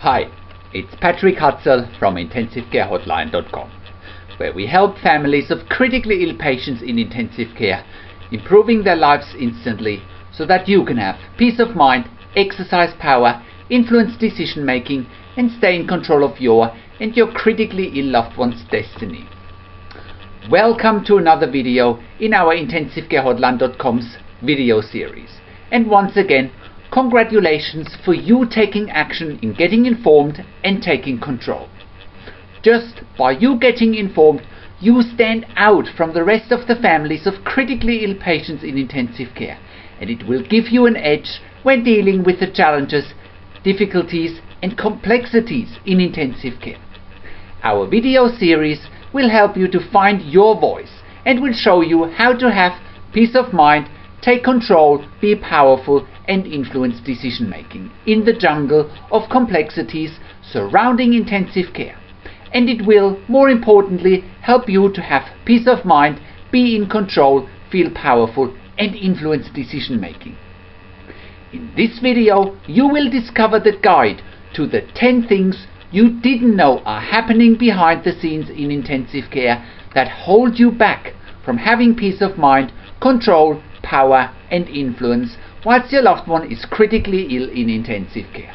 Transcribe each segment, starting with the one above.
Hi, it's Patrick Hutzel from IntensiveCareHotline.com, where we help families of critically ill patients in intensive care, improving their lives instantly so that you can have peace of mind, exercise power, influence decision making, and stay in control of your and your critically ill loved one's destiny. Welcome to another video in our IntensiveCareHotline.com's video series. And once again, congratulations for you taking action in getting informed and taking control. Just by you getting informed, you stand out from the rest of the families of critically ill patients in intensive care, and it will give you an edge when dealing with the challenges, difficulties and complexities in intensive care. Our video series will help you to find your voice and will show you how to have peace of mind, take control, be powerful and influence decision making in the jungle of complexities surrounding intensive care. And it will, more importantly, help you to have peace of mind, be in control, feel powerful and influence decision making. In this video, you will discover the guide to the 10 things you didn't know are happening behind the scenes in intensive care that hold you back from having peace of mind, control, power and influence whilst your loved one is critically ill in intensive care.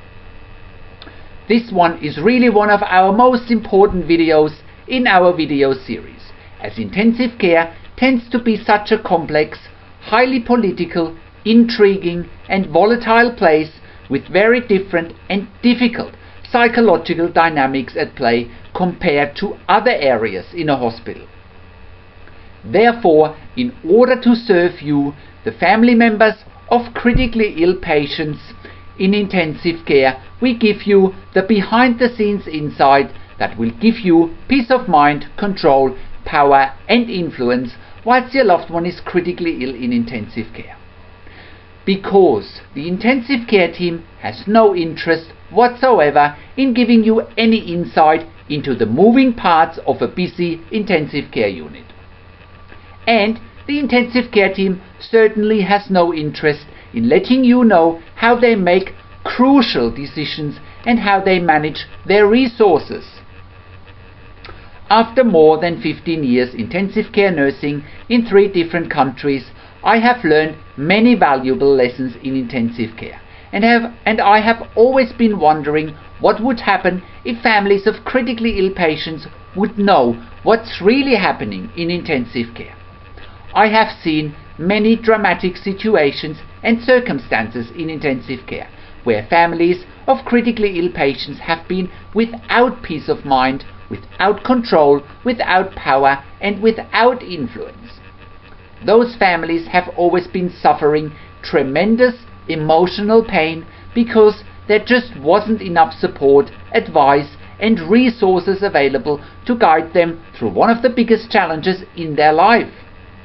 This one is really one of our most important videos in our video series, as intensive care tends to be such a complex, highly political, intriguing and volatile place with very different and difficult psychological dynamics at play compared to other areas in a hospital. Therefore, in order to serve you, the family members of critically ill patients in intensive care, we give you the behind the scenes insight that will give you peace of mind, control, power and influence whilst your loved one is critically ill in intensive care. Because the intensive care team has no interest whatsoever in giving you any insight into the moving parts of a busy intensive care unit. And the intensive care team certainly has no interest in letting you know how they make crucial decisions and how they manage their resources. After more than 15 years intensive care nursing in 3 different countries, I have learned many valuable lessons in intensive care, and I have always been wondering what would happen if families of critically ill patients would know what's really happening in intensive care. I have seen many dramatic situations and circumstances in intensive care where families of critically ill patients have been without peace of mind, without control, without power and without influence. Those families have always been suffering tremendous emotional pain because there just wasn't enough support, advice and resources available to guide them through one of the biggest challenges in their life.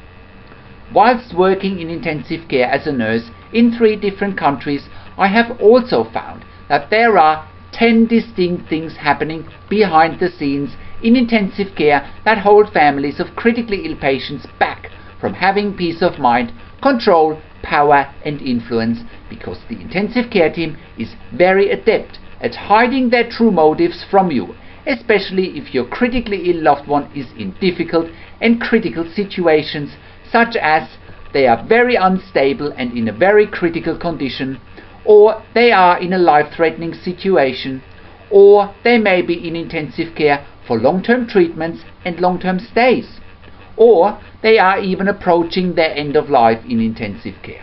Whilst working in intensive care as a nurse in 3 different countries, I have also found that there are 10 distinct things happening behind the scenes in intensive care that hold families of critically ill patients back from having peace of mind, control, power and influence, because the intensive care team is very adept at hiding their true motives from you, especially if your critically ill loved one is in difficult and critical situations, such as they are very unstable and in a very critical condition, or they are in a life-threatening situation, or they may be in intensive care for long-term treatments and long-term stays, or they are even approaching their end of life in intensive care.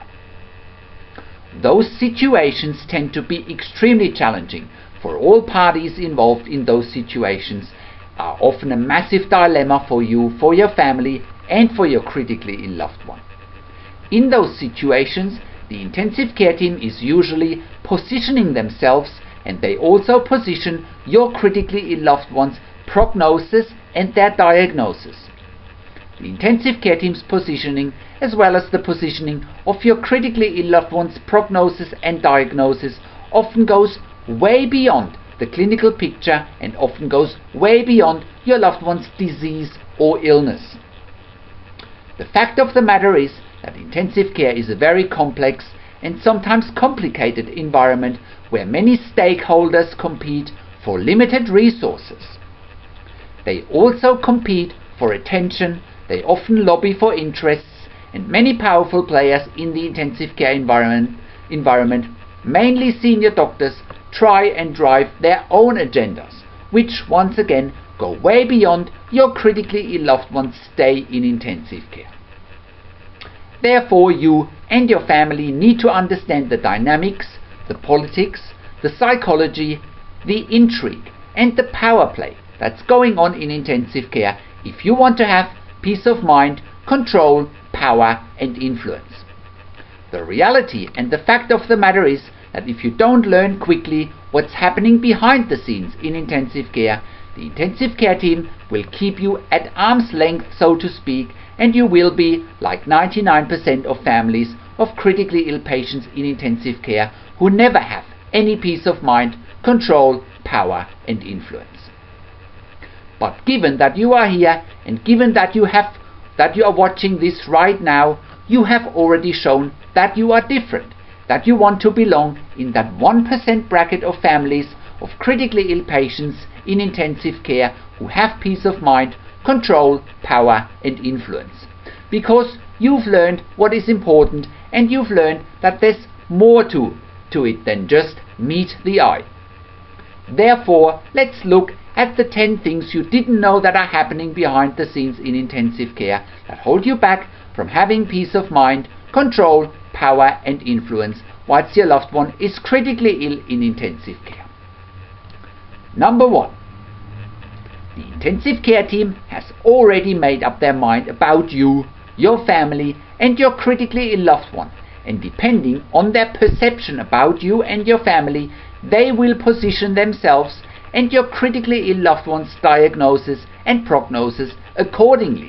Those situations tend to be extremely challenging for all parties involved in those situations, are often a massive dilemma for you, for your family and for your critically ill loved one. In those situations, the intensive care team is usually positioning themselves, and they also position your critically ill loved one's prognosis and their diagnosis. The intensive care team's positioning, as well as the positioning of your critically ill loved one's prognosis and diagnosis, often goes way beyond the clinical picture and often goes way beyond your loved one's disease or illness. The fact of the matter is that intensive care is a very complex and sometimes complicated environment where many stakeholders compete for limited resources. They also compete for attention, they often lobby for interests, and many powerful players in the intensive care environment, mainly senior doctors, try and drive their own agendas, which once again go way beyond your critically ill loved one's stay in intensive care. Therefore, you and your family need to understand the dynamics, the politics, the psychology, the intrigue, and the power play that's going on in intensive care if you want to have peace of mind, control, power, and influence. The reality and the fact of the matter is that if you don't learn quickly what's happening behind the scenes in intensive care, the intensive care team will keep you at arm's length, so to speak, and you will be like 99% of families of critically ill patients in intensive care who never have any peace of mind, control, power, and influence. But given that you are here, and given that you are watching this right now, you have already shown that you are different, that you want to belong in that 1% bracket of families of critically ill patients in intensive care who have peace of mind, control, power, and influence. Because you've learned what is important, and you've learned that there's more to it than just meet the eye. Therefore, let's look at the 10 things you didn't know that are happening behind the scenes in intensive care that hold you back from having peace of mind, control, power, and influence whilst your loved one is critically ill in intensive care. Number 1. The intensive care team has already made up their mind about you, your family, and your critically ill loved one, and depending on their perception about you and your family, they will position themselves and your critically ill loved one's diagnosis and prognosis accordingly.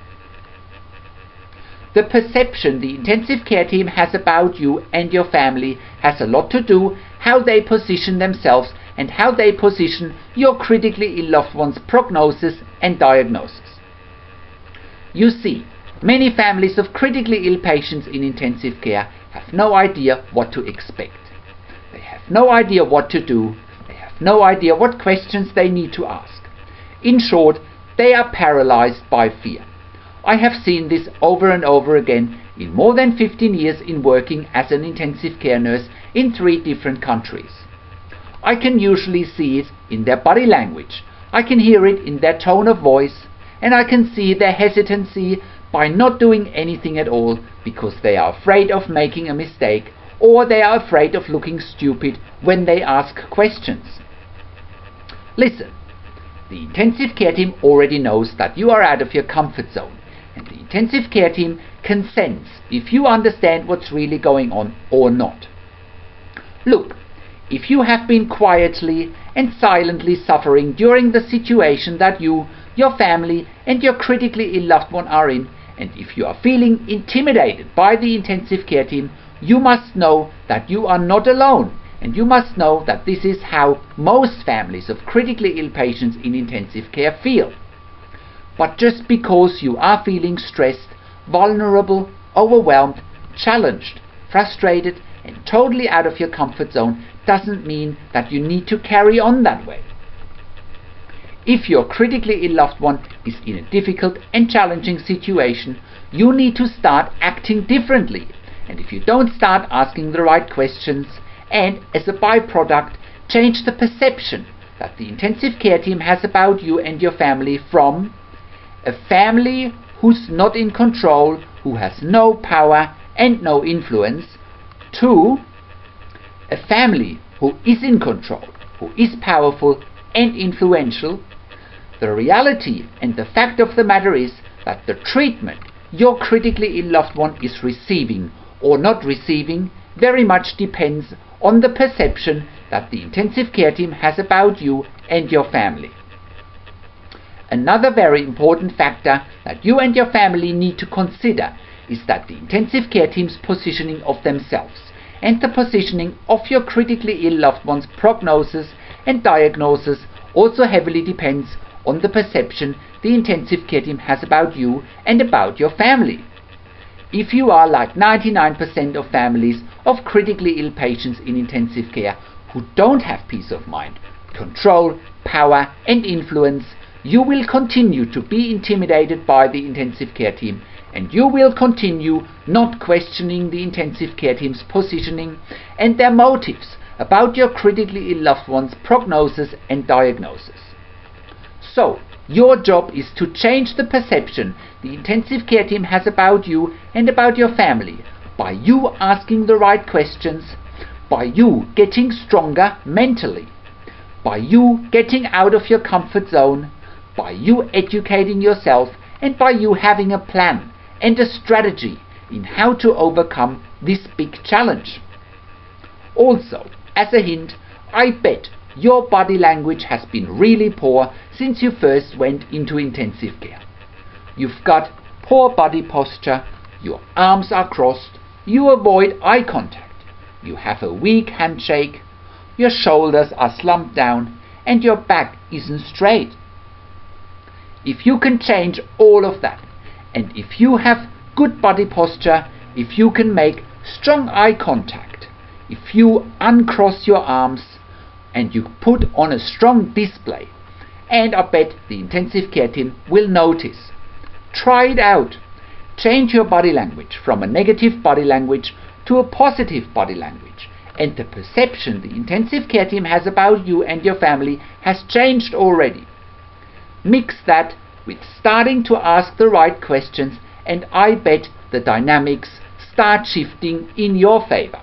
The perception the intensive care team has about you and your family has a lot to do how they position themselves and how they position your critically ill loved one's prognosis and diagnosis. You see, many families of critically ill patients in intensive care have no idea what to expect. They have no idea what to do. They have no idea what questions they need to ask. In short, they are paralyzed by fear. I have seen this over and over again in more than 15 years in working as an intensive care nurse in 3 different countries. I can usually see it in their body language. I can hear it in their tone of voice, and I can see their hesitancy by not doing anything at all because they are afraid of making a mistake, or they are afraid of looking stupid when they ask questions. Listen, the intensive care team already knows that you are out of your comfort zone, and the intensive care team can sense if you understand what's really going on or not. Look, if you have been quietly and silently suffering during the situation that you, your family, and your critically ill loved one are in, and if you are feeling intimidated by the intensive care team, you must know that you are not alone, and you must know that this is how most families of critically ill patients in intensive care feel. But just because you are feeling stressed, vulnerable, overwhelmed, challenged, frustrated, and totally out of your comfort zone doesn't mean that you need to carry on that way. If your critically ill loved one is in a difficult and challenging situation, you need to start acting differently. And if you don't start asking the right questions, and as a byproduct, change the perception that the intensive care team has about you and your family from a family who's not in control, who has no power and no influence, to a family who is in control, who is powerful and influential, the reality and the fact of the matter is that the treatment your critically ill loved one is receiving or not receiving very much depends on the perception that the intensive care team has about you and your family. Another very important factor that you and your family need to consider is that the intensive care team's positioning of themselves and the positioning of your critically ill loved one's prognosis and diagnosis also heavily depends on the perception the intensive care team has about you and about your family. If you are like 99% of families of critically ill patients in intensive care who don't have peace of mind, control, power and influence, you will continue to be intimidated by the intensive care team, and you will continue not questioning the intensive care team's positioning and their motives about your critically ill loved one's prognosis and diagnosis. So, your job is to change the perception the intensive care team has about you and about your family by you asking the right questions, by you getting stronger mentally, by you getting out of your comfort zone, by you educating yourself, and by you having a plan and a strategy in how to overcome this big challenge. Also, as a hint, I bet your body language has been really poor since you first went into intensive care. You've got poor body posture, your arms are crossed, you avoid eye contact, you have a weak handshake, your shoulders are slumped down, and your back isn't straight. If you can change all of that, and if you have good body posture, if you can make strong eye contact, if you uncross your arms, and you put on a strong display, and I bet the intensive care team will notice. Try it out. Change your body language from a negative body language to a positive body language, and the perception the intensive care team has about you and your family has changed already. Mix that with starting to ask the right questions, and I bet the dynamics start shifting in your favor.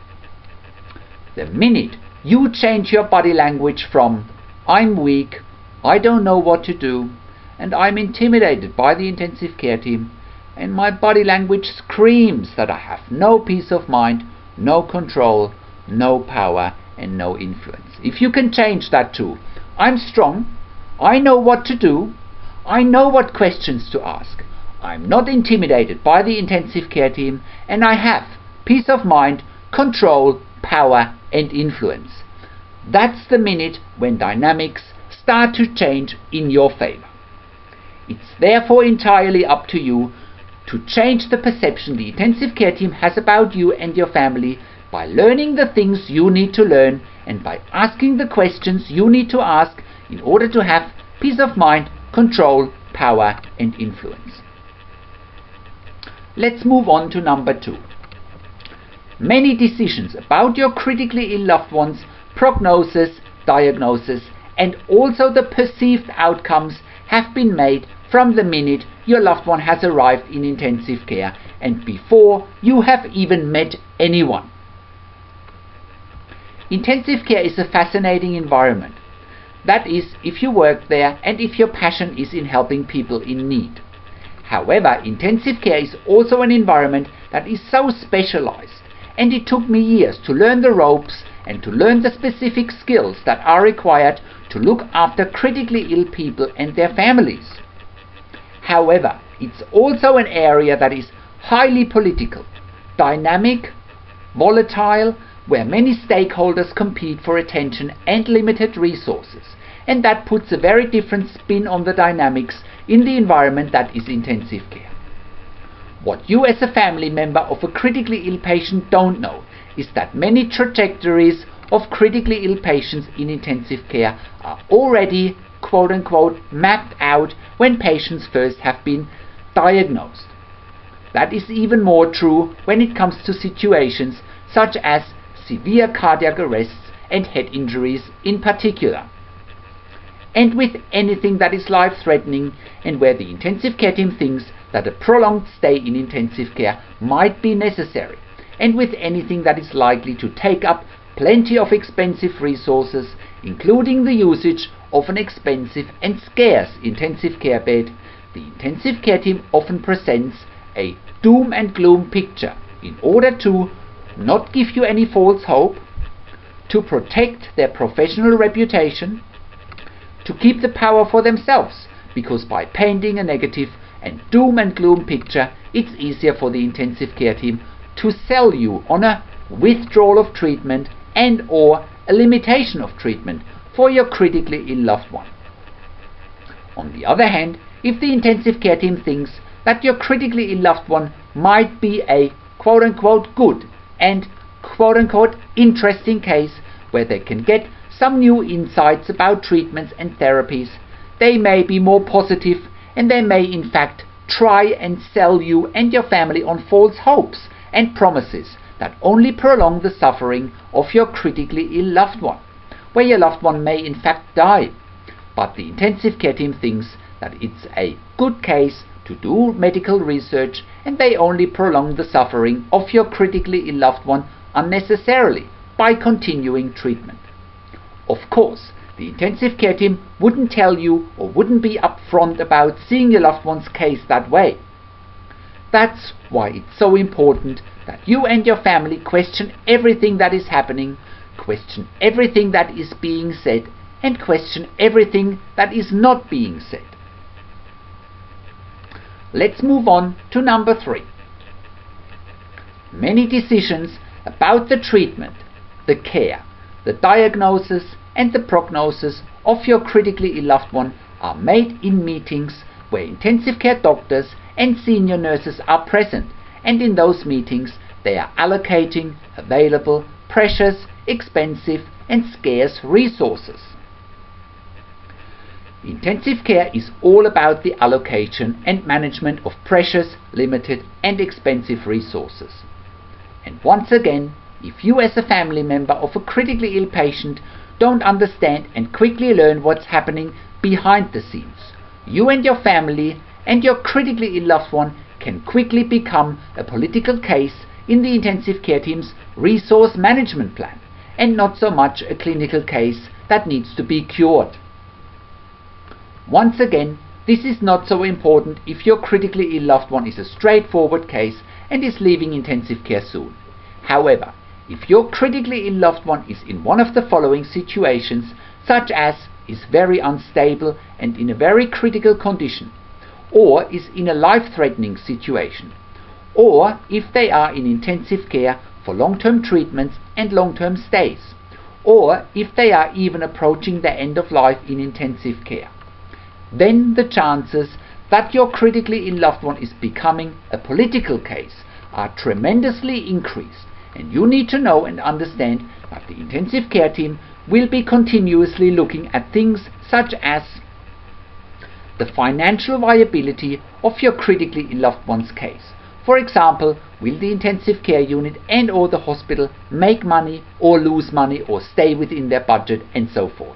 The minute you change your body language from "I'm weak, I don't know what to do, and I'm intimidated by the intensive care team, and my body language screams that I have no peace of mind, no control, no power and no influence." If you can change that to "I'm strong, I know what to do, I know what questions to ask, I'm not intimidated by the intensive care team, and I have peace of mind, control, power and influence," that's the minute when dynamics start to change in your favor. It's therefore entirely up to you to change the perception the intensive care team has about you and your family by learning the things you need to learn and by asking the questions you need to ask in order to have peace of mind, control, power and influence. Let's move on to number 2. Many decisions about your critically ill loved one's prognosis, diagnosis and also the perceived outcomes have been made from the minute your loved one has arrived in intensive care and before you have even met anyone. Intensive care is a fascinating environment. That is, if you work there and if your passion is in helping people in need. However, intensive care is also an environment that is so specialized, and it took me years to learn the ropes and to learn the specific skills that are required to look after critically ill people and their families. However, it's also an area that is highly political, dynamic, volatile, where many stakeholders compete for attention and limited resources, and that puts a very different spin on the dynamics in the environment that is intensive care. What you as a family member of a critically ill patient don't know is that many trajectories of critically ill patients in intensive care are already quote-unquote mapped out when patients first have been diagnosed. That is even more true when it comes to situations such as severe cardiac arrests and head injuries in particular. And with anything that is life-threatening and where the intensive care team thinks that a prolonged stay in intensive care might be necessary, and with anything that is likely to take up plenty of expensive resources, including the usage of an expensive and scarce intensive care bed, the intensive care team often presents a doom and gloom picture in order to not give you any false hope, to protect their professional reputation, to keep the power for themselves, because by painting a negative and doom and gloom picture, it's easier for the intensive care team to sell you on a withdrawal of treatment and or a limitation of treatment for your critically ill loved one. On the other hand, if the intensive care team thinks that your critically ill loved one might be a quote-unquote good and quote-unquote interesting case where they can get some new insights about treatments and therapies, they may be more positive, and they may in fact try and sell you and your family on false hopes and promises that only prolong the suffering of your critically ill loved one, where your loved one may in fact die. But the intensive care team thinks that it's a good case to do medical research, and they only prolong the suffering of your critically ill loved one unnecessarily by continuing treatment. Of course, the intensive care team wouldn't tell you or wouldn't be upfront about seeing your loved one's case that way. That's why it's so important that you and your family question everything that is happening, question everything that is being said, and question everything that is not being said. Let's move on to number 3. Many decisions about the treatment, the care, the diagnosis and the prognosis of your critically ill loved one are made in meetings where intensive care doctors and senior nurses are present, and in those meetings they are allocating available, precious, expensive and scarce resources. Intensive care is all about the allocation and management of precious, limited and expensive resources. And once again, if you as a family member of a critically ill patient don't understand and quickly learn what's happening behind the scenes, you and your family and your critically ill loved one can quickly become a political case in the intensive care team's resource management plan, and not so much a clinical case that needs to be cured. Once again, this is not so important if your critically ill loved one is a straightforward case and is leaving intensive care soon. However, if your critically ill loved one is in one of the following situations, such as is very unstable and in a very critical condition, or is in a life-threatening situation, or if they are in intensive care for long-term treatments and long-term stays, or if they are even approaching the end of life in intensive care, then the chances that your critically ill loved one is becoming a political case are tremendously increased, and you need to know and understand that the intensive care team will be continuously looking at things such as the financial viability of your critically ill loved one's case. For example, will the intensive care unit and or the hospital make money or lose money or stay within their budget, and so forth.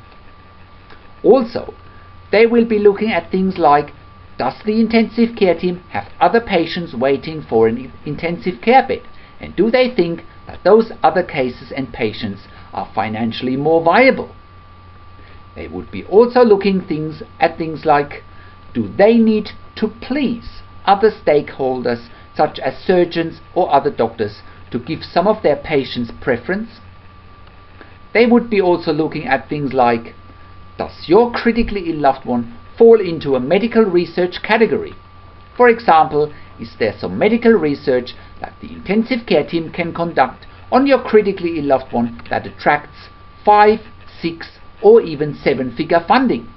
Also, they will be looking at things like, does the intensive care team have other patients waiting for an intensive care bed, and do they think that those other cases and patients are financially more viable? They would be also looking at things like, do they need to please other stakeholders such as surgeons or other doctors to give some of their patients preference? They would be also looking at things like, does your critically ill loved one fall into a medical research category? For example, is there some medical research that the intensive care team can conduct on your critically ill loved one that attracts 5, 6 or even 7-figure funding?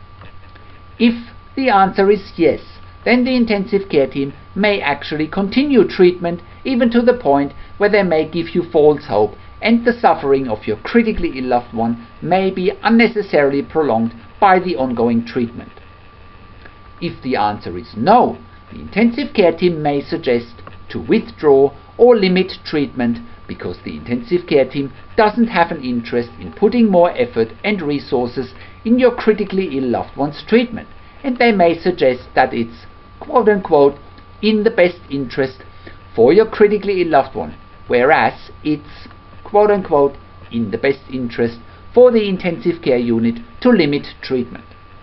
If the answer is yes, then the intensive care team may actually continue treatment even to the point where they may give you false hope, and the suffering of your critically ill loved one may be unnecessarily prolonged by the ongoing treatment. If the answer is no, the intensive care team may suggest to withdraw or limit treatment because the intensive care team doesn't have an interest in putting more effort and resources in your critically ill loved one's treatment, and they may suggest that it's quote-unquote in the best interest for your critically ill loved one, whereas it's quote-unquote in the best interest for the intensive care unit to limit treatment.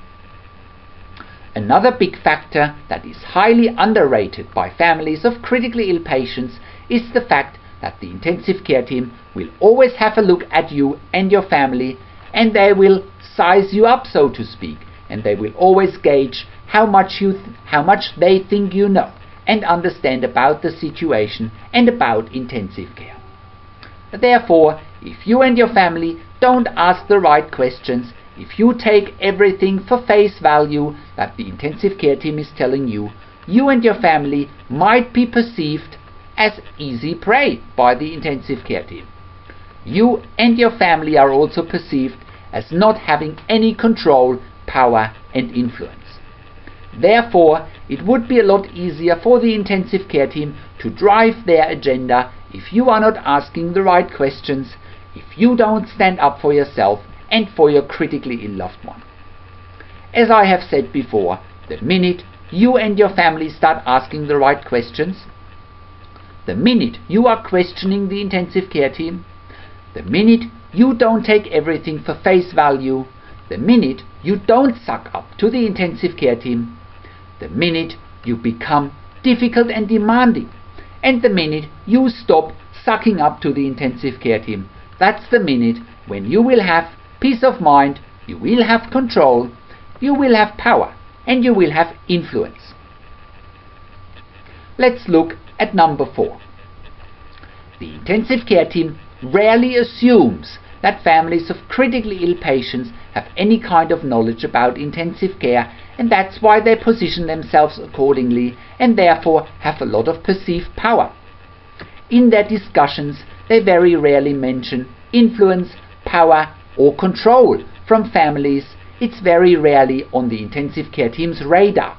Another big factor that is highly underrated by families of critically ill patients is the fact that the intensive care team will always have a look at you and your family, and they will size you up, so to speak, and they will always gauge how much they think you know and understand about the situation and about intensive care. Therefore, if you and your family don't ask the right questions, if you take everything for face value that the intensive care team is telling you, you and your family might be perceived as easy prey by the intensive care team. You and your family are also perceived as not having any control, power and influence. Therefore, it would be a lot easier for the intensive care team to drive their agenda if you are not asking the right questions, if you don't stand up for yourself and for your critically ill loved one. As I have said before, the minute you and your family start asking the right questions, the minute you are questioning the intensive care team, the minute you don't take everything for face value, the minute you don't suck up to the intensive care team, the minute you become difficult and demanding, and the minute you stop sucking up to the intensive care team, that's the minute when you will have peace of mind, you will have control, you will have power, and you will have influence. Let's look at number 4. The intensive care team rarely assumes that families of critically ill patients have any kind of knowledge about intensive care, and that's why they position themselves accordingly and therefore have a lot of perceived power. In their discussions, they very rarely mention influence, power or control from families. It's very rarely on the intensive care team's radar.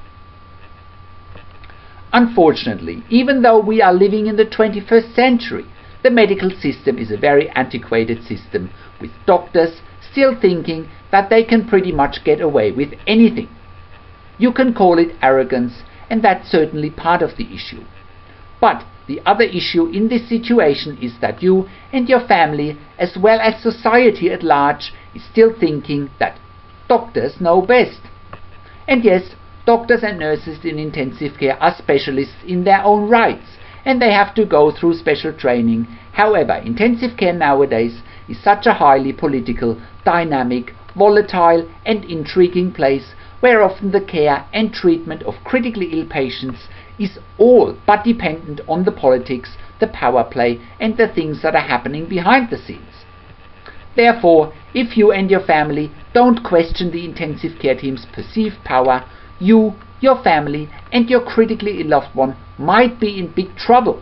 Unfortunately, even though we are living in the 21st century, the medical system is a very antiquated system, with doctors still thinking that they can pretty much get away with anything. You can call it arrogance, and that's certainly part of the issue. But the other issue in this situation is that you and your family, as well as society at large, is still thinking that doctors know best. And yes, doctors and nurses in intensive care are specialists in their own rights, and they have to go through special training. However, intensive care nowadays is such a highly political, dynamic, volatile and intriguing place where often the care and treatment of critically ill patients is all but dependent on the politics, the power play and the things that are happening behind the scenes. Therefore, if you and your family don't question the intensive care team's perceived power, you, your family and your critically ill loved one might be in big trouble.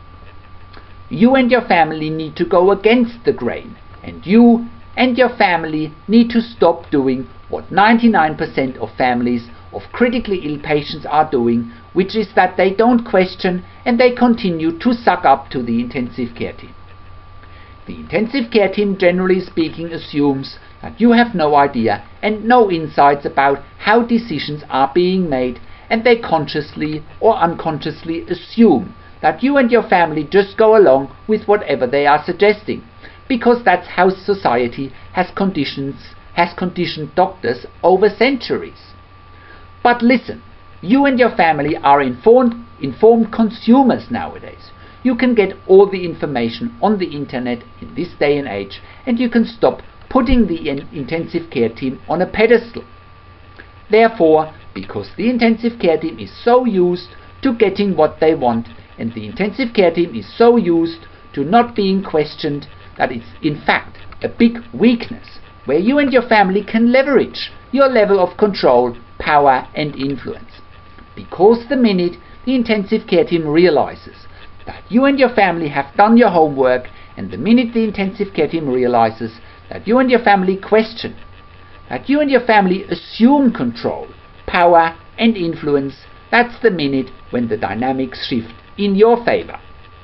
You and your family need to go against the grain, and you and your family need to stop doing what 99% of families of critically ill patients are doing, which is that they don't question and they continue to suck up to the intensive care team. The intensive care team, generally speaking, assumes that you have no idea and no insights about how decisions are being made, and they consciously or unconsciously assume that you and your family just go along with whatever they are suggesting, because that's how society has conditioned doctors over centuries. But listen, you and your family are informed consumers nowadays. You can get all the information on the internet in this day and age, and you can stop putting the intensive care team on a pedestal. Therefore, because the intensive care team is so used to getting what they want, and the intensive care team is so used to not being questioned, that it's in fact a big weakness where you and your family can leverage your level of control, power and influence. Because the minute the intensive care team realizes that you and your family have done your homework, and the minute the intensive care team realizes that you and your family question, that you and your family assume control, power and influence, that's the minute when the dynamics shift in your favor.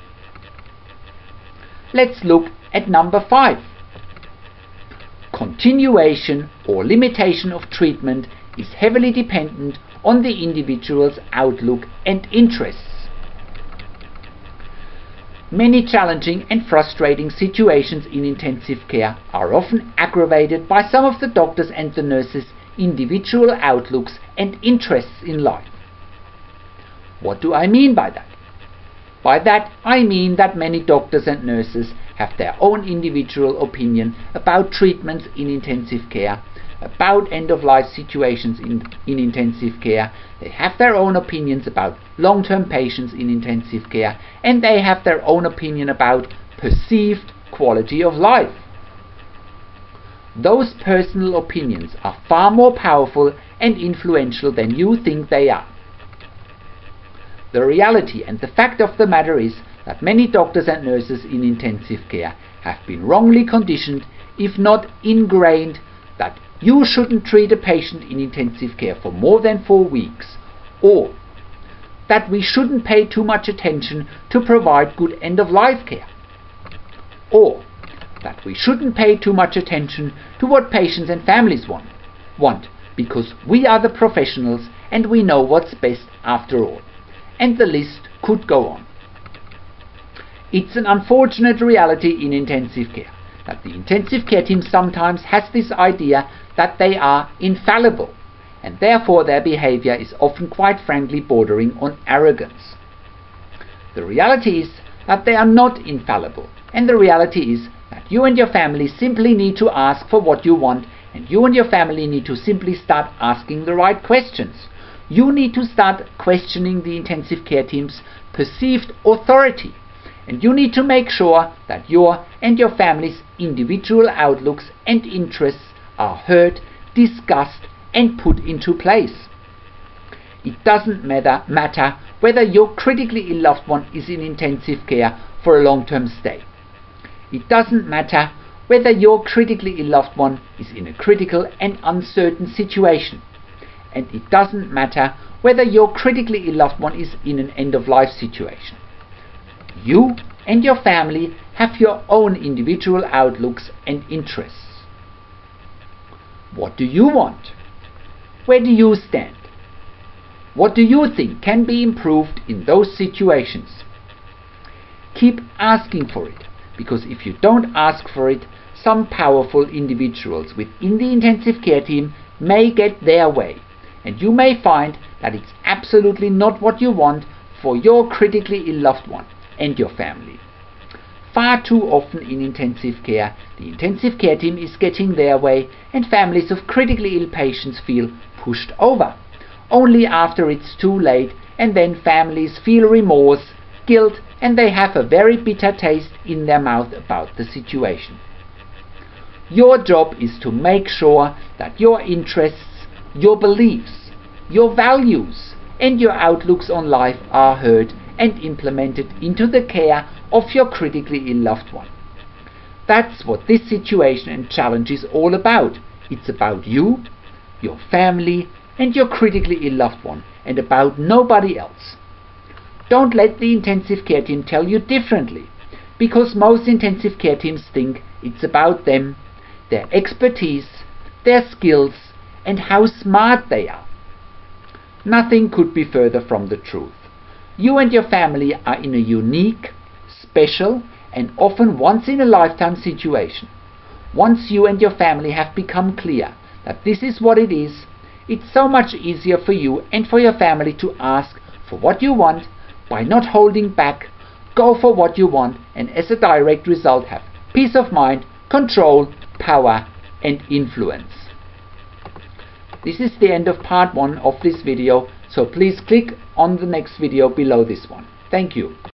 Let's look at number 5. Continuation or limitation of treatment is heavily dependent on the individual's outlook and interests. Many challenging and frustrating situations in intensive care are often aggravated by some of the doctors and the nurses' individual outlooks and interests in life. What do I mean by that? By that I mean that many doctors and nurses have their own individual opinion about treatments in intensive care, about end-of-life situations in intensive care. They have their own opinions about long-term patients in intensive care, and they have their own opinion about perceived quality of life. Those personal opinions are far more powerful and influential than you think they are. The reality and the fact of the matter is that many doctors and nurses in intensive care have been wrongly conditioned, if not ingrained, that you shouldn't treat a patient in intensive care for more than 4 weeks, or that we shouldn't pay too much attention to provide good end-of-life care, or that we shouldn't pay too much attention to what patients and families want, because we are the professionals and we know what's best after all. And the list could go on. It's an unfortunate reality in intensive care that the intensive care team sometimes has this idea that they are infallible, and therefore their behavior is often quite frankly bordering on arrogance. The reality is that they are not infallible, and the reality is that you and your family simply need to ask for what you want, and you and your family need to simply start asking the right questions. You need to start questioning the intensive care team's perceived authority, and you need to make sure that your and your family's individual outlooks and interests are heard, discussed, and put into place. It doesn't matter whether your critically ill loved one is in intensive care for a long-term stay. It doesn't matter whether your critically ill loved one is in a critical and uncertain situation. And it doesn't matter whether your critically ill loved one is in an end-of-life situation. You and your family have your own individual outlooks and interests. What do you want? Where do you stand? What do you think can be improved in those situations? Keep asking for it, because if you don't ask for it, some powerful individuals within the intensive care team may get their way, and you may find that it's absolutely not what you want for your critically ill loved one and your family. Far too often in intensive care, the intensive care team is getting their way, and families of critically ill patients feel pushed over, only after it's too late, and then families feel remorse, guilt, and they have a very bitter taste in their mouth about the situation. Your job is to make sure that your interests, your beliefs, your values, and your outlooks on life are heard and implemented into the care of your critically ill loved one. That's what this situation and challenge is all about. It's about you, your family, and your critically ill loved one, and about nobody else. Don't let the intensive care team tell you differently, because most intensive care teams think it's about them, their expertise, their skills, and how smart they are. Nothing could be further from the truth. You and your family are in a unique, special, and often once-in-a-lifetime situation. Once you and your family have become clear that this is what it is, it's so much easier for you and for your family to ask for what you want by not holding back, go for what you want, and as a direct result have peace of mind, control, power, and influence. This is the end of part 1 of this video, so please click on the next video below this one. Thank you.